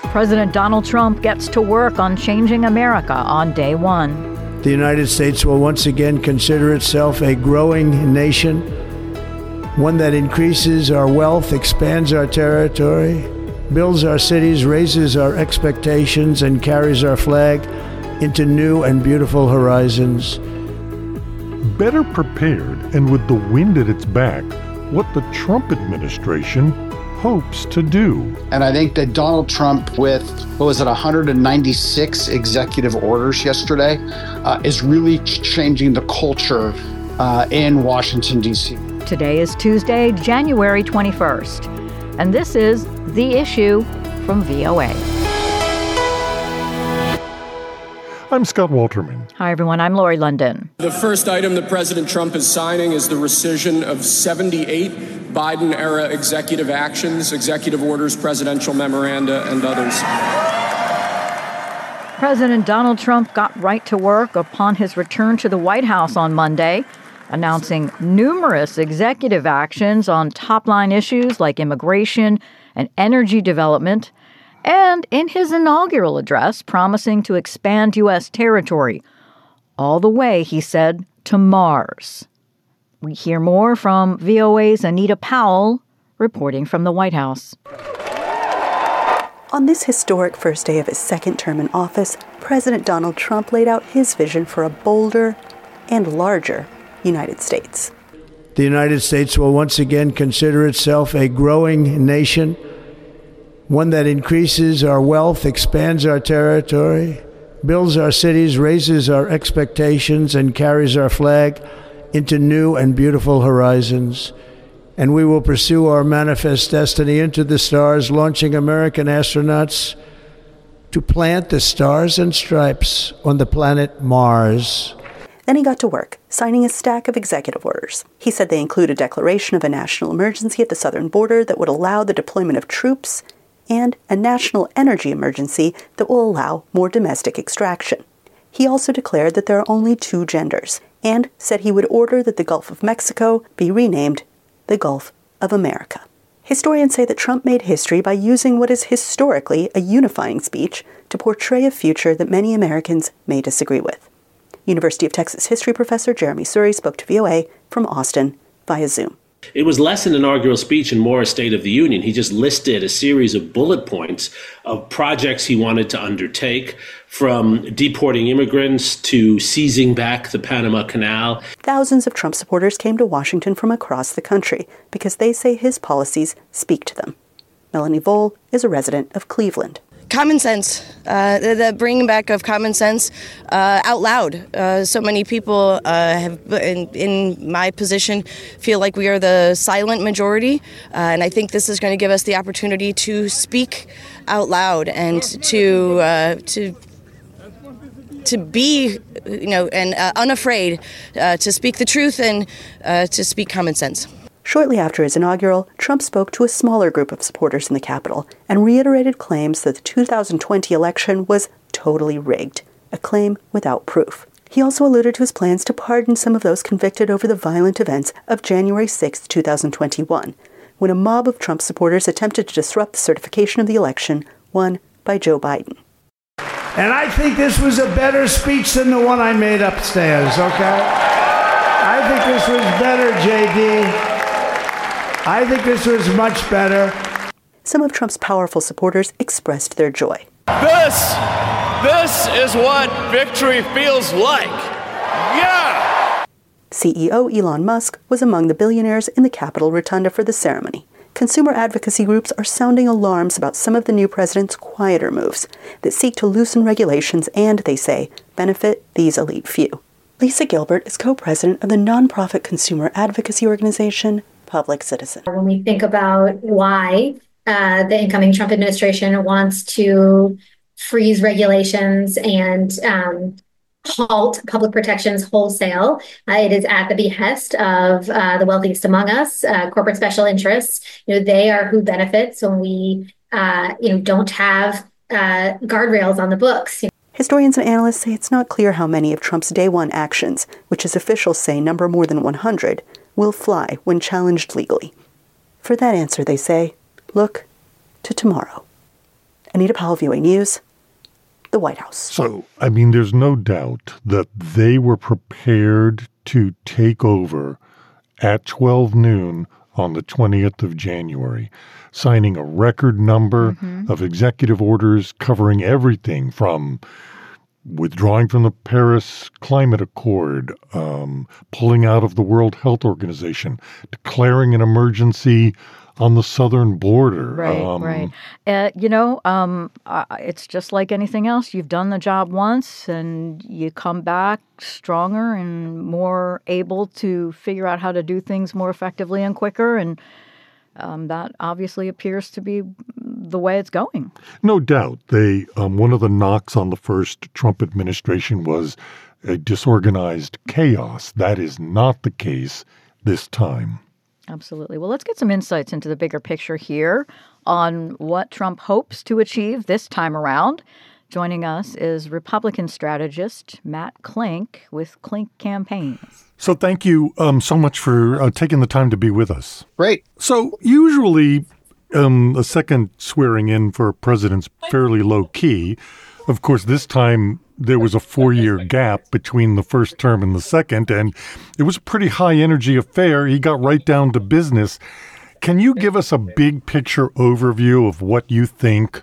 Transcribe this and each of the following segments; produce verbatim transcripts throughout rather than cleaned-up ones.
President Donald Trump gets to work on changing America on day one. The United States will once again consider itself a growing nation, one that increases our wealth, expands our territory, builds our cities, raises our expectations, and carries our flag into new and beautiful horizons. Better prepared and with the wind at its back, what the Trump administration hopes to do. And I think that Donald Trump, with, what was it, one hundred ninety-six executive orders yesterday, uh, is really changing the culture uh, in Washington, D C. Today is Tuesday, January twenty-first, and this is The Issue from V O A. I'm Scott Walterman. Hi, everyone. I'm Lori London. The first item that President Trump is signing is the rescission of seventy-eight Biden-era executive actions, executive orders, presidential memoranda, and others. President Donald Trump got right to work upon his return to the White House on Monday, announcing numerous executive actions on top-line issues like immigration and energy development, and in his inaugural address, promising to expand U S territory, all the way, he said, to Mars. We hear more from V O A's Anita Powell, reporting from the White House. On this historic first day of his second term in office, President Donald Trump laid out his vision for a bolder and larger United States. The United States will once again consider itself a growing nation, one that increases our wealth, expands our territory, builds our cities, raises our expectations, and carries our flag into new and beautiful horizons. And we will pursue our manifest destiny into the stars, launching American astronauts to plant the stars and stripes on the planet Mars. Then he got to work, signing a stack of executive orders. He said they include a declaration of a national emergency at the southern border that would allow the deployment of troops and a national energy emergency that will allow more domestic extraction. He also declared that there are only two genders, and said he would order that the Gulf of Mexico be renamed the Gulf of America. Historians say that Trump made history by using what is historically a unifying speech to portray a future that many Americans may disagree with. University of Texas history professor Jeremy Suri spoke to V O A from Austin via Zoom. It was less an inaugural speech and more a State of the Union. He just listed a series of bullet points of projects he wanted to undertake, from deporting immigrants to seizing back the Panama Canal. Thousands of Trump supporters came to Washington from across the country because they say his policies speak to them. Melanie Vole is a resident of Cleveland. Common sense, uh, the, the bringing back of common sense uh, out loud. Uh, so many people uh, have, in, in my position, feel like we are the silent majority. Uh, and I think this is going to give us the opportunity to speak out loud and to uh, to to be, you know, and uh, unafraid uh, to speak the truth and uh, to speak common sense. Shortly after his inaugural, Trump spoke to a smaller group of supporters in the Capitol and reiterated claims that the two thousand twenty election was totally rigged, a claim without proof. He also alluded to his plans to pardon some of those convicted over the violent events of January sixth, twenty twenty-one, when a mob of Trump supporters attempted to disrupt the certification of the election won by Joe Biden. And I think this was a better speech than the one I made upstairs, okay? I think this was better, J D. I think this was much better. Some of Trump's powerful supporters expressed their joy. This, this is what victory feels like. Yeah! C E O Elon Musk was among the billionaires in the Capitol Rotunda for the ceremony. Consumer advocacy groups are sounding alarms about some of the new president's quieter moves that seek to loosen regulations and, they say, benefit these elite few. Lisa Gilbert is co-president of the nonprofit consumer advocacy organization Public Citizen. When we think about why uh, the incoming Trump administration wants to freeze regulations and um, halt public protections wholesale, uh, it is at the behest of uh, the wealthiest among us, uh, corporate special interests. You know, they are who benefits when we, uh, you know, don't have uh, guardrails on the books. You know? Historians and analysts say it's not clear how many of Trump's day one actions, which his officials say number more than one hundred, will fly when challenged legally. For that answer, they say, look to tomorrow. Anita Powell, V O A News, the White House. So, I mean, there's no doubt that they were prepared to take over at twelve noon on the twentieth of January, signing a record number mm-hmm. of executive orders covering everything from withdrawing from the Paris Climate Accord, um, pulling out of the World Health Organization, declaring an emergency on the southern border. Right, um, right. Uh, you know, um, uh, it's just like anything else. You've done the job once and you come back stronger and more able to figure out how to do things more effectively and quicker. And um, that obviously appears to be the way it's going. No doubt. They um, one of the knocks on the first Trump administration was a disorganized chaos. That is not the case this time. Absolutely. Well, let's get some insights into the bigger picture here on what Trump hopes to achieve this time around. Joining us is Republican strategist Matt Klink with Klink Campaigns. So thank you um, so much for uh, taking the time to be with us. Great. So usually um, a second swearing in for a president's fairly low key. Of course, this time there was a four-year gap between the first term and the second, and it was a pretty high-energy affair. He got right down to business. Can you give us a big-picture overview of what you think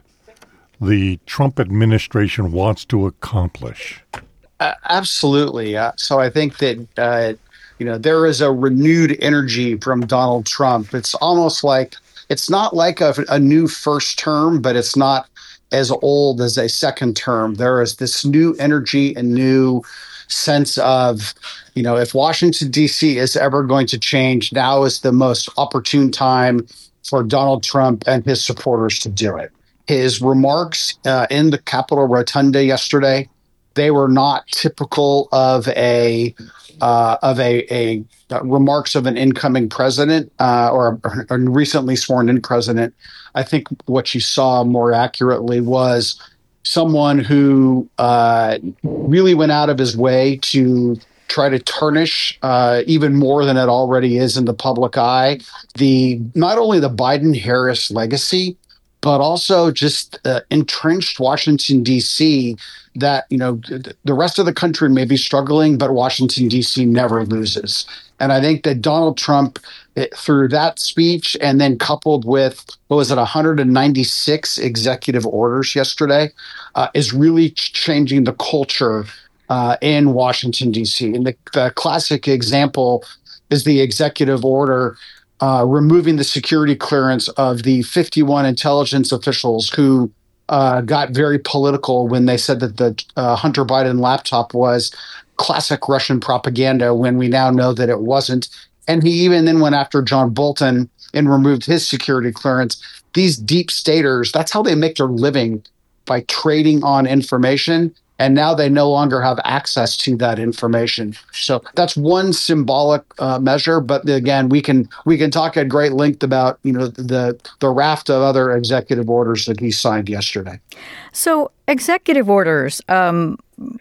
the Trump administration wants to accomplish? Uh, absolutely. Uh, so I think that, uh, you know, there is a renewed energy from Donald Trump. It's almost like, it's not like a, a new first term, but it's not as old as a second term. There is this new energy and new sense of, you know, if Washington, D C is ever going to change, now is the most opportune time for Donald Trump and his supporters to do it. His remarks uh, in the Capitol Rotunda yesterday, they were not typical of a uh, of a, a uh, remarks of an incoming president uh, or a, a recently sworn in president. I think what you saw more accurately was someone who uh, really went out of his way to try to tarnish uh, even more than it already is in the public eye, the not only the Biden-Harris legacy, but also just uh, entrenched Washington, D C, that, you know, the rest of the country may be struggling, but Washington, D C never loses. And I think that Donald Trump, through that speech and then coupled with, what was it, one hundred ninety-six executive orders yesterday, uh, is really changing the culture uh, in Washington, D C. And the, the classic example is the executive order Uh, removing the security clearance of the fifty-one intelligence officials who uh, got very political when they said that the uh, Hunter Biden laptop was classic Russian propaganda, when we now know that it wasn't. And he even then went after John Bolton and removed his security clearance. These deep staters, that's how they make their living, by trading on information. And now they no longer have access to that information. So that's one symbolic uh, measure. But again, we can we can talk at great length about, you know, the the raft of other executive orders that he signed yesterday. So executive orders. Um,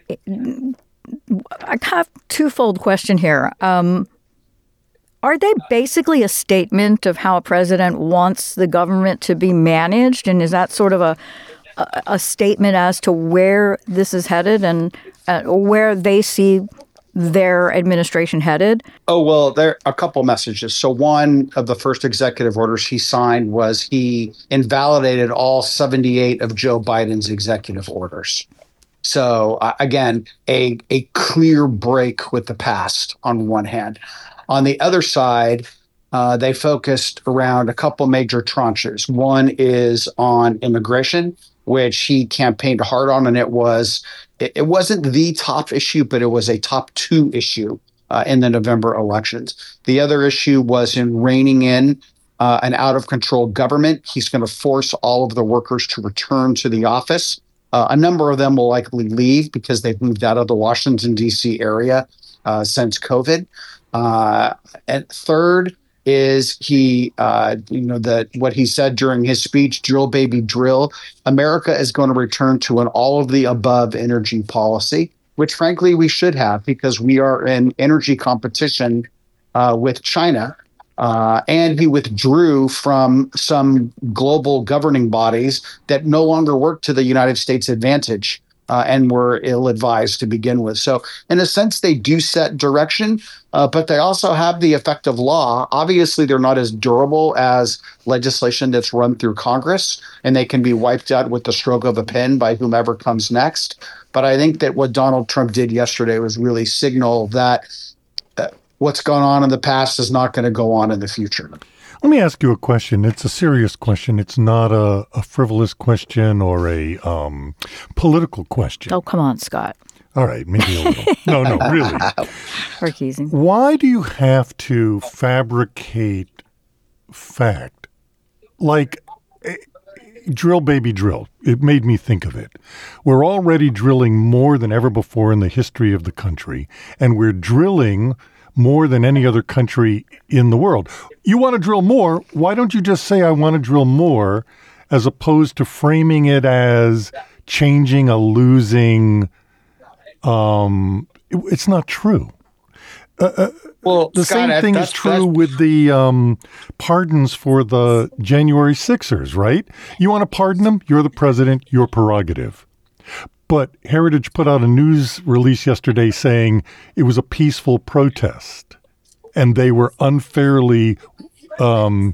I have a twofold question here. Um, are they basically a statement of how a president wants the government to be managed, and is that sort of a a, a statement as to where this is headed and uh, where they see their administration headed? Oh, well, there are a couple messages. So one of the first executive orders he signed was he invalidated all seventy-eight of Joe Biden's executive orders. So uh, again, a, a clear break with the past on one hand. On the other side, uh, they focused around a couple major tranches. One is on immigration, which he campaigned hard on, and it was it, it wasn't the top issue, but it was a top two issue uh, in the November elections. The other issue was in reining in uh, an out-of-control government. He's going to force all of the workers to return to the office. Uh, a number of them will likely leave because they've moved out of the Washington, D C area uh, since COVID. Uh, and third is he, uh, you know, that what he said during his speech, drill, baby, drill. America is going to return to an all of the above energy policy, which frankly we should have, because we are in energy competition uh, with China. Uh, and he withdrew from some global governing bodies that no longer work to the United States advantage uh, and were ill-advised to begin with. So in a sense, they do set direction, uh, but they also have the effect of law. Obviously, they're not as durable as legislation that's run through Congress, and they can be wiped out with the stroke of a pen by whomever comes next. But I think that what Donald Trump did yesterday was really signal that uh, what's gone on in the past is not going to go on in the future. Let me ask you a question. It's a serious question. It's not a, a frivolous question or a um, political question. Oh, come on, Scott. All right, maybe a little. No, no, really. Or teasing. Why do you have to fabricate fact? Like, eh, drill, baby, drill. It made me think of it. We're already drilling more than ever before in the history of the country, and we're drilling more than any other country in the world. You want to drill more, why don't you just say, I want to drill more, as opposed to framing it as changing a losing, um, it, it's not true. Uh, uh, well, the Scott, same thing is true with the um, pardons for the January sixers, right? You want to pardon them? You're the president, your prerogative. But Heritage put out a news release yesterday saying it was a peaceful protest and they were unfairly um,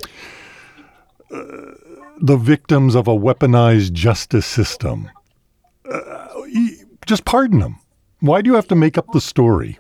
uh, the victims of a weaponized justice system. Uh, just pardon them. Why do you have to make up the story?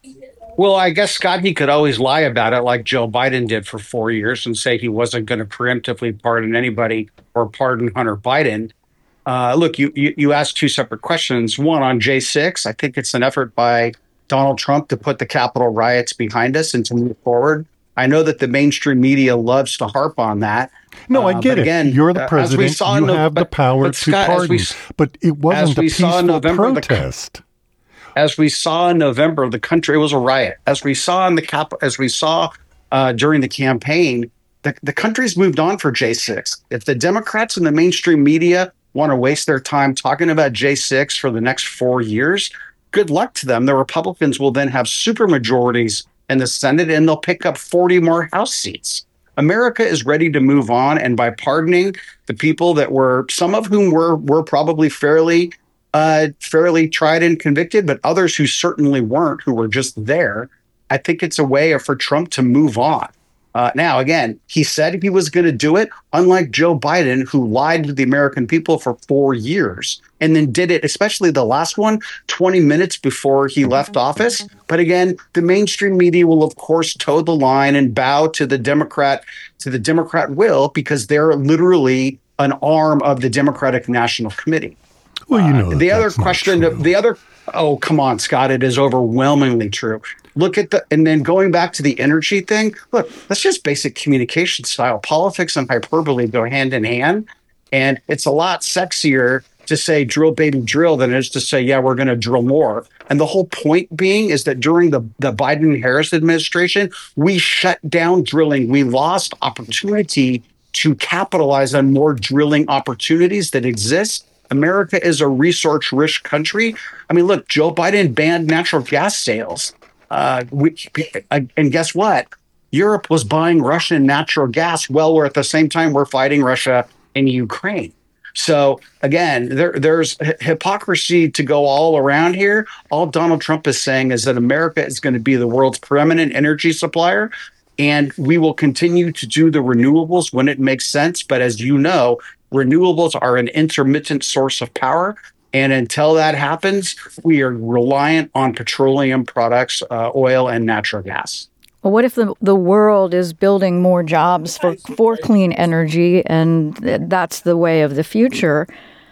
Well, I guess, Scott, he could always lie about it like Joe Biden did for four years and say he wasn't going to preemptively pardon anybody or pardon Hunter Biden. Uh, look, you, you you asked two separate questions. One on J six. I think it's an effort by Donald Trump to put the Capitol riots behind us and to move forward. I know that the mainstream media loves to harp on that. No, I get uh, it. Again, you're the president. You no, have but, the power but to Scott, pardon. We, but it wasn't a peaceful November, protest. The, as we saw in November, the country, it was a riot. As we saw in the cap, as we saw uh, during the campaign, the, the country's moved on for J six. If the Democrats and the mainstream media want to waste their time talking about J six for the next four years, good luck to them. The Republicans will then have supermajorities in the Senate, and they'll pick up forty more House seats. America is ready to move on, and by pardoning the people that were, some of whom were were probably fairly, uh, fairly tried and convicted, but others who certainly weren't, who were just there, I think it's a way for Trump to move on. Uh, now, again, he said he was going to do it, unlike Joe Biden, who lied to the American people for four years and then did it, especially the last one, twenty minutes before he left office. But again, the mainstream media will, of course, toe the line and bow to the Democrat, to the Democrat will, because they're literally an arm of the Democratic National Committee. Well, you know, uh, that the other that's question, the other, oh, come on, Scott, it is overwhelmingly true. Look at the, and then going back to the energy thing, look, that's just basic communication style. Politics and hyperbole go hand in hand. And it's a lot sexier to say drill, baby, drill than it is to say, yeah, we're going to drill more. And the whole point being is that during the, the Biden-Harris administration, we shut down drilling. We lost opportunity to capitalize on more drilling opportunities that exist. America is a resource-rich country. I mean, look, Joe Biden banned natural gas sales. Uh, we, and guess what? Europe was buying Russian natural gas. Well, we're at the same time we're fighting Russia in Ukraine. So again, there, there's hypocrisy to go all around here. All Donald Trump is saying is that America is going to be the world's preeminent energy supplier, and we will continue to do the renewables when it makes sense. But as you know, renewables are an intermittent source of power. And until that happens, we are reliant on petroleum products, uh, oil and natural gas. Well, what if the, the world is building more jobs for, for clean energy, and that's the way of the future?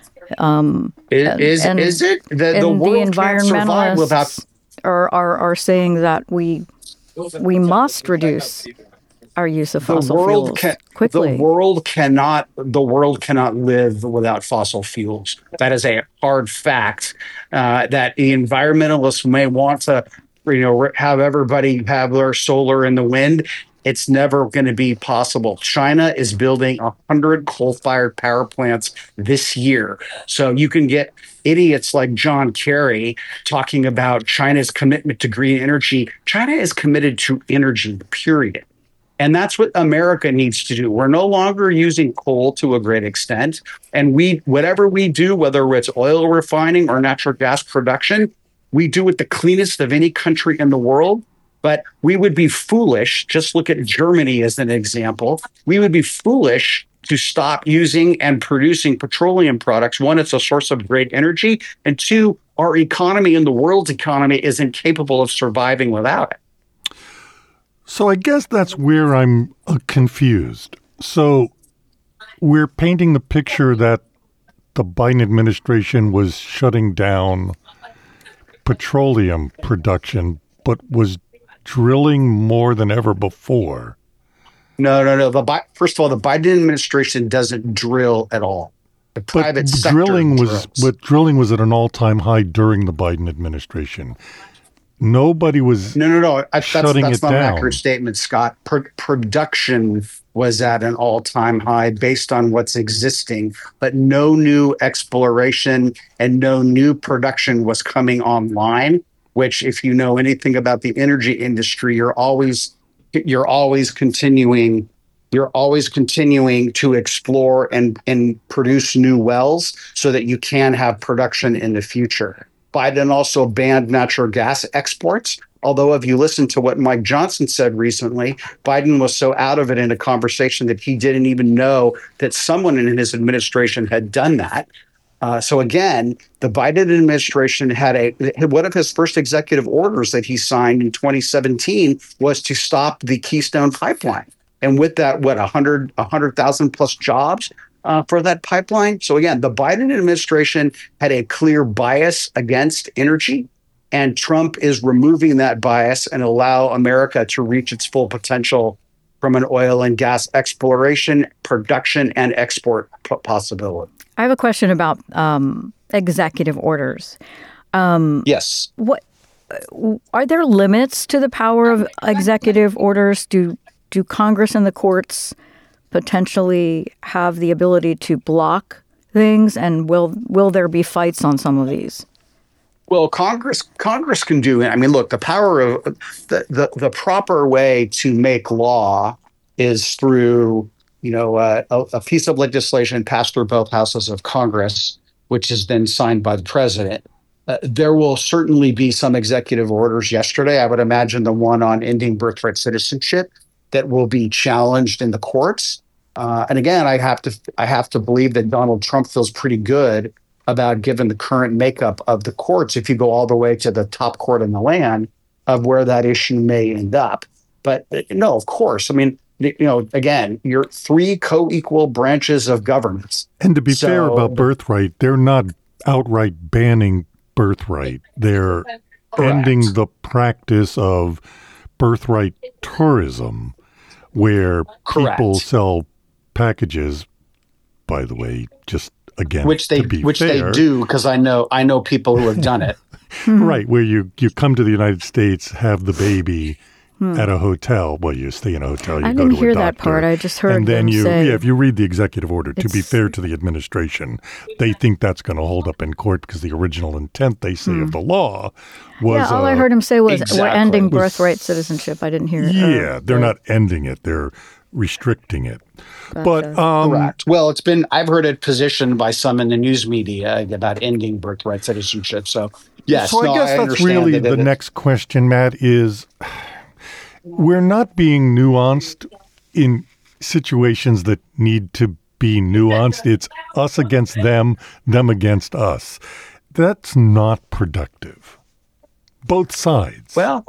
Um, is and, is it? The, and the world the environmentalists without... are, are, are saying that we we must reduce our use of fossil the world fuels can, quickly. The world cannot. The world cannot live without fossil fuels. That is a hard fact. Uh, that the environmentalists may want to, you know, have everybody have their solar in the wind. It's never going to be possible. China is building a hundred coal-fired power plants this year, so you can get idiots like John Kerry talking about China's commitment to green energy. China is committed to energy. Period. And that's what America needs to do. We're no longer using coal to a great extent. And we, whatever we do, whether it's oil refining or natural gas production, we do it the cleanest of any country in the world. But we would be foolish, just look at Germany as an example. We would be foolish to stop using and producing petroleum products. One, it's a source of great energy. And two, our economy and the world's economy isn't capable of surviving without it. So I guess that's where I'm uh, confused. So we're painting the picture that the Biden administration was shutting down petroleum production, but was drilling more than ever before. No, no, no. The Bi- First of all, the Biden administration doesn't drill at all. The private but sector drilling was, drills. but drilling was at an all-time high during the Biden administration. Nobody was no, no, no. I, that's shutting that's it not down. an accurate statement, Scott. Pro- production was at an all-time high based on what's existing, but no new exploration and no new production was coming online. Which, if you know anything about the energy industry, you're always you're always continuing. You're always continuing to explore and, and produce new wells so that you can have production in the future. Biden also banned natural gas exports. Although if you listen to what Mike Johnson said recently, Biden was so out of it in a conversation that he didn't even know that someone in his administration had done that. Uh, so again, the Biden administration had a one of his first executive orders that he signed in twenty seventeen was to stop the Keystone Pipeline. And with that, what, one hundred, one hundred thousand plus jobs uh, for that pipeline. So again, the Biden administration had a clear bias against energy, and Trump is removing that bias and allow America to reach its full potential from an oil and gas exploration, production, and export p- possibility. I have a question about um, executive orders. Um, yes. What are there limits to the power of executive orders? Do do Congress and the courts potentially have the ability to block things? And will will there be fights on some of these? Well, Congress Congress can do it. I mean, look, the power of the, the, the proper way to make law is through, you know, uh, a, a piece of legislation passed through both houses of Congress, which is then signed by the president. Uh, there will certainly be some executive orders. Yesterday, I would imagine the one on ending birthright citizenship that will be challenged in the courts. Uh, and again, I have to I have to believe that Donald Trump feels pretty good about, given the current makeup of the courts, if you go all the way to the top court in the land, of where that issue may end up. But no, of course. I mean, you know, again, you're three co-equal branches of governance. And to be So- fair about birthright, they're not outright banning birthright. They're ending the practice of birthright tourism, where Correct. people sell packages, by the way, just again, which they to be which fair, they do, because I know I know people who have done it. right, where you, you come to the United States, have the baby at a hotel. Well, you stay in a hotel, you I go didn't to hear a that doctor. part. I just heard and then them you, say- yeah, if you read the executive order, to be It's- fair to the administration, they think that's going to hold up in court because the original intent, they say, of the law was... Yeah, all I uh, heard him say was exactly. we're ending Was- birthright citizenship. I didn't hear it. Yeah, they're not ending it. They're restricting it. But um, Correct. Well, it's been I've heard it positioned by some in the news media about ending birthright citizenship. So yes, so I no, guess that's understand really that the it- next question, Matt, is we're not being nuanced in situations that need to be nuanced. It's us against them, them against us. That's not productive. Both sides. Well,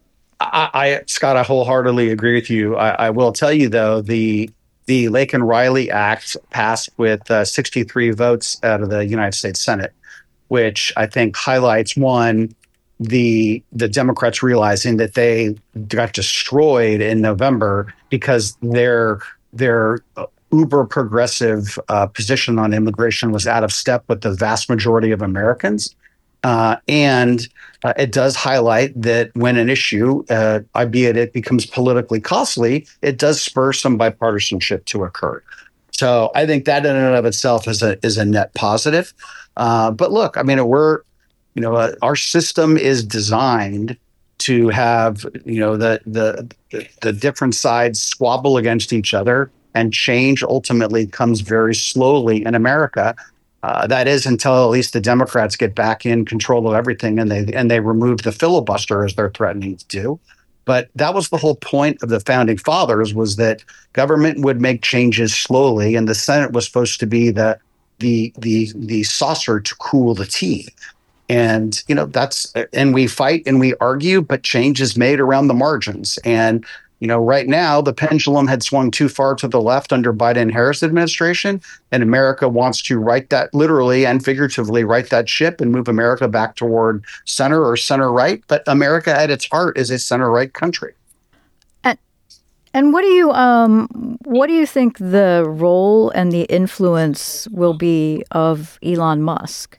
I, I Scott, I wholeheartedly agree with you. I, I will tell you though, the the Laken Riley Act passed with uh, sixty-three votes out of the United States Senate, which I think highlights one, the the Democrats realizing that they got destroyed in November because their their uber progressive uh, position on immigration was out of step with the vast majority of Americans. Uh, and uh, it does highlight that when an issue, uh, albeit it becomes politically costly, it does spur some bipartisanship to occur. So I think that in and of itself is a is a net positive. Uh, but look, I mean, we're, you know, uh, our system is designed to have, you know, the the the, the different sides squabble against each other, and change ultimately comes very slowly in America. Uh, that is until at least the Democrats get back in control of everything, and they and they remove the filibuster as they're threatening to do. But that was the whole point of the founding fathers, was that government would make changes slowly, and the Senate was supposed to be the the the the saucer to cool the tea. And, you know, that's, and we fight and we argue, but change is made around the margins. And, you know, right now the pendulum had swung too far to the left under Biden-Harris administration, and America wants to right that, literally and figuratively right that ship and move America back toward center or center right. But America at its heart is a center right country. And and what do you um what do you think the role and the influence will be of Elon Musk?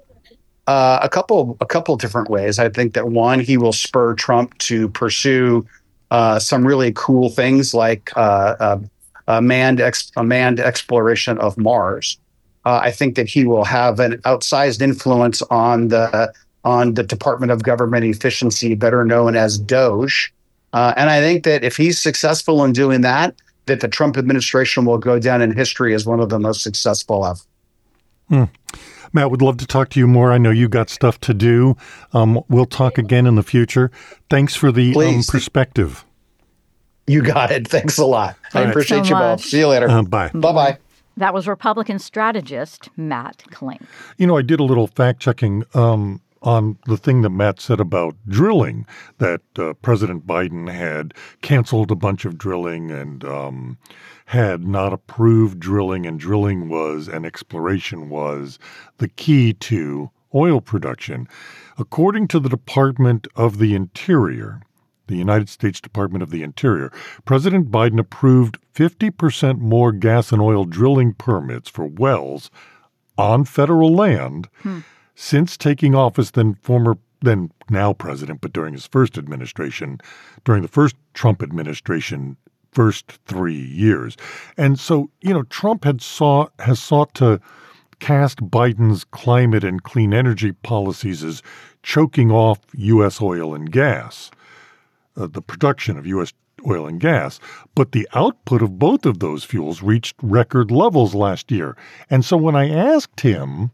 Uh, a couple, a couple different ways. I think that one, he will spur Trump to pursue uh, some really cool things like uh, uh, a manned, ex- a manned exploration of Mars. Uh, I think that he will have an outsized influence on the on the Department of Government Efficiency, better known as DOGE. Uh, and I think that if he's successful in doing that, that the Trump administration will go down in history as one of the most successful of. Hmm. Matt, would love to talk to you more. I know you got stuff to do. Um, we'll talk again in the future. Thanks for the um, perspective. You got it. Thanks a lot. All I right. appreciate so you much. both. See you later. Uh, bye. Bye-bye. That was Republican strategist Matt Klink. You know, I did a little fact checking um, on the thing that Matt said about drilling, that uh, President Biden had canceled a bunch of drilling and um, had not approved drilling, and drilling was and exploration was the key to oil production. According to the Department of the Interior, the United States Department of the Interior, President Biden approved fifty percent more gas and oil drilling permits for wells on federal land hmm. since taking office than former, than now president, but during his first administration, during the first Trump administration, first three years. And so, you know, Trump had sought, has sought to cast Biden's climate and clean energy policies as choking off U S oil and gas. Uh, the production of U S oil and gas, but the output of both of those fuels reached record levels last year. And so when I asked him,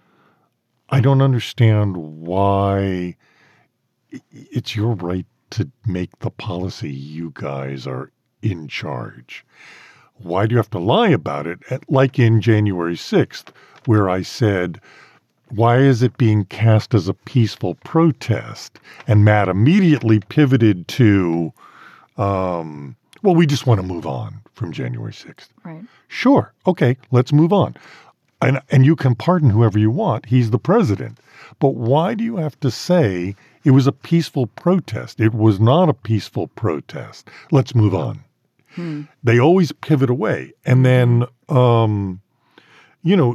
I don't understand why it's your right to make the policy. You guys are in charge. Why do you have to lie about it? Like in January sixth, where I said, why is it being cast as a peaceful protest? And Matt immediately pivoted to, um, well, we just want to move on from January sixth. Right. Sure. Okay, let's move on. And, and you can pardon whoever you want. He's the president. But why do you have to say it was a peaceful protest? It was not a peaceful protest. Let's move on. Hmm. They always pivot away. And then, um, you know,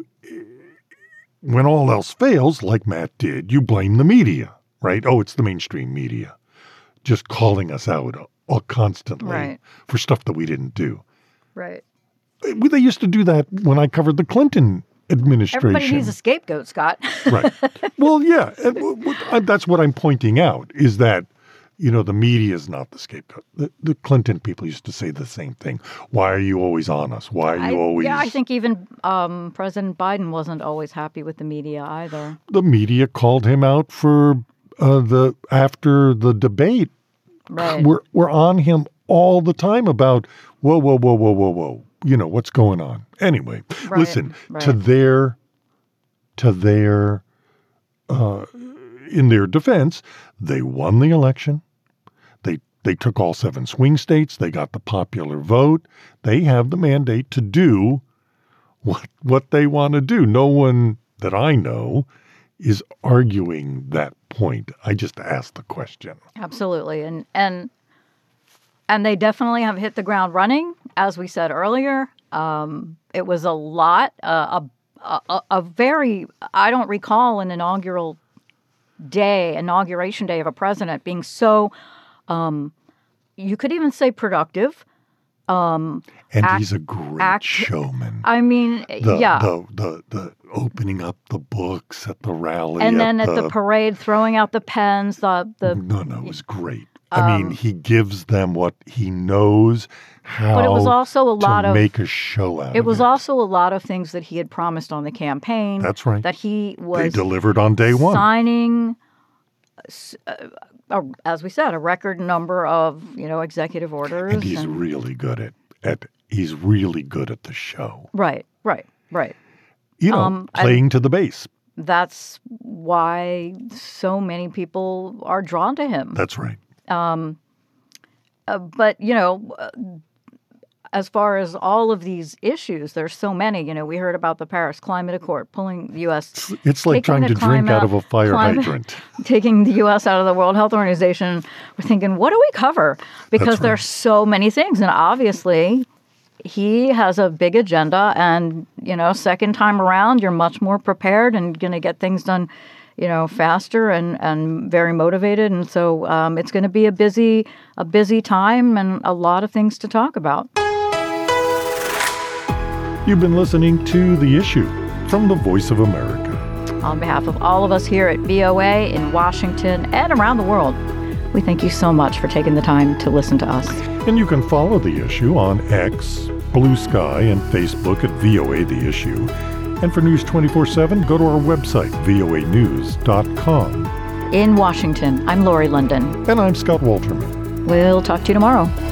when all else fails, like Matt did, you blame the media, right? Oh, it's the mainstream media just calling us out uh, constantly right. for stuff that we didn't do. Right. They used to do that when I covered the Clinton administration. Everybody needs a scapegoat, Scott. Right. Well, yeah. That's what I'm pointing out, is that, you know, the media is not the scapegoat. The, the Clinton people used to say the same thing. Why are you always on us? Why are you I, always... Yeah, I think even um, President Biden wasn't always happy with the media either. The media called him out for uh, the after the debate. Right. We're, we're on him all the time about, whoa, whoa, whoa, whoa, whoa, whoa. You know, what's going on? Anyway, right, listen, right. to their, to their, uh, in their defense, they won the election. They they took all seven swing states. They got the popular vote. They have the mandate to do what what they want to do. No one that I know is arguing that point. I just asked the question. Absolutely, and and and they definitely have hit the ground running. As we said earlier, um, it was a lot, uh, a, a a very. I don't recall an inaugural day, inauguration day of a president being so. Um, you could even say productive, Um, and act, he's a great act, showman. I mean, the, yeah. The, the, the opening up the books at the rally. And then at, at the, the parade, throwing out the pens. The, the No, no, it was great. Um, I mean, he gives them what he knows how but it was also a lot to of, make a show out it of was it. also a lot of things that he had promised on the campaign. That's right. That he was They delivered on day one. Signing, uh, a, as we said, a record number of, you know, executive orders. And he's and, really good at, at he's really good at the show. Right, right, right. You know, Um, playing to the base. That's why so many people are drawn to him. That's right. Um, uh, but, you know, uh, as far as all of these issues, there's so many. You know, we heard about the Paris Climate Accord pulling the U S It's like trying to drink out of a fire climate, hydrant. Taking the U S out of the World Health Organization. We're thinking, what do we cover? Because That's right. there's so many things. And obviously, he has a big agenda. And, you know, second time around, you're much more prepared and going to get things done, you know, faster and, and very motivated. And so um, it's going to be a busy, a busy time and a lot of things to talk about. You've been listening to The Issue from the Voice of America. On behalf of all of us here at V O A in Washington and around the world, we thank you so much for taking the time to listen to us. And you can follow The Issue on X, Blue Sky, and Facebook at V O A The Issue. And for News twenty-four seven, go to our website, V O A news dot com. In Washington, I'm Lori London. And I'm Scott Walterman. We'll talk to you tomorrow.